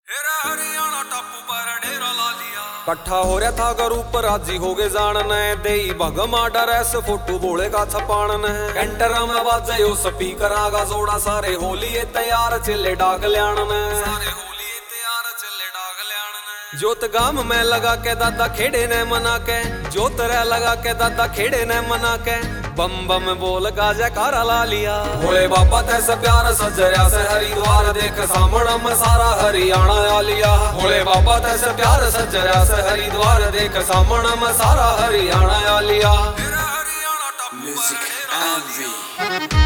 हरियाणा टापू पर डेरा ला लिया। कट्ठा हो रहा था घर ऊपर राजी हो गए जान ने दे भगमा डर ऐसे फोटो बोलेगा छपान ने कैंटरा में बाजे यो स्पीकर आगा जोड़ा सारे होली तैयार चले डाक लियान ने सारे होली तैयार चले डाक लियान ने। जोत गाम में लगा के दादा खेड़े ने मना के जोत रे लगा के दादा खेड़े ने मना के बम बम बोल गाजा कारा ला लिया। भोले बाबा तैसे प्यार सजरिया से हरिद्वार देख सामण में सारा हरियाणा आ लिया। भोले बाबा तैसे प्यार सजरिया से हरिद्वार देख सामण में सारा हरियाणा आ लिया। हरियाणा टापू पर डेरा ला लिया।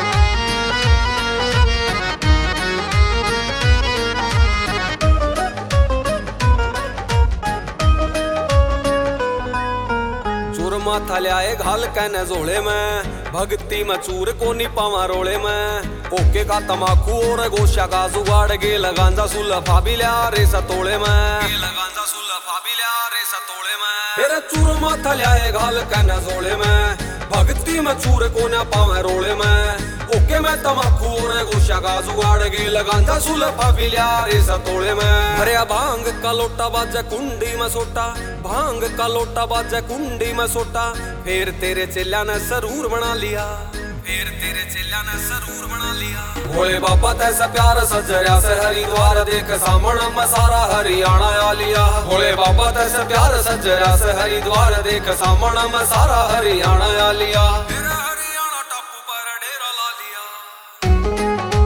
माथा लियाए घाल कहने जोड़े में भक्ति में चूर को नी पावा रोड़े में कोके का तमाकू और गोशा का जुगाड़ गे लगांजा सुलफा भी लिया रे सतोड़े में लगांजा सुलफा भी लिया रे सतोड़े में। फिर चूर माथा लियाए घाल कहने जोड़े में भक्ति में चूर को न पावे रोड़े में ओके में तमाकू और गोशा का जुगाड़ गे लगांजा सुलफा भी लिया रे सतोड़े में। भरिया भांग का लोटा बाजे कुंडी में सोटा भांग का लोटा बाजे कुंडी में सोटा फिर तेरे चेला ने सरूर बना लिया फिर तेरे चेला ने सरूर बना लिया। भोले बाबा तैसा प्यार सजरिया से हरिद्वार देख सामण में सारा हरियाणा आ लिया। भोले बाबा तैसा प्यार सजरिया से हरिद्वार देख सामण में सारा हरियाणा आ लिया। हरियाणा टापू पर डेरा ला लिया।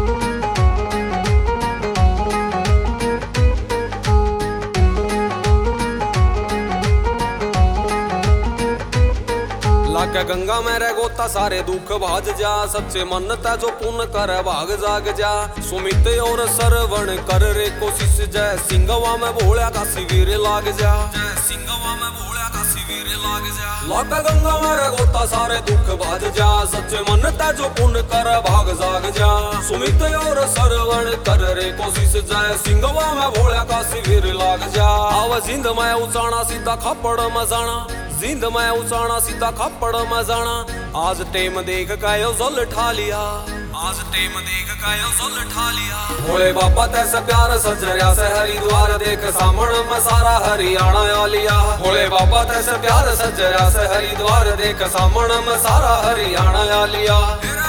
लागे गंगा में रह गोता सारे दुख भाज जा सच्चे मन्नता जो पुण्य कर भाग जाग जा सुमित और सरवण कर रे कोशिश जय सिंगवा में भोला का शिविर लाग जा जय सिंगवा में भोला का शिविर लाग जा। लागे गंगा में रह गोता सारे दुख भाज जा सच्चे मन्नता जो पुण्य कर भाग जाग जा सुमित और सरवण कर रे कोशिश जय सिंगवा में भोला का शिविर लाग जा। आव जिंद में उचाना सीधा खपड़ मजाना जिंद में उचाना सीधा खपड़ मजाना आज टेम देख कायो जल ठा लिया आज टेम देख कायो जल ठा लिया। भोले बाबा तैसे प्यार सजरिया से हरिद्वार देख सामण में सारा हरियाणा आ लिया। भोले बाबा तैसे प्यार सजरिया से हरिद्वार देख सामण में सारा हरियाणा आ लिया।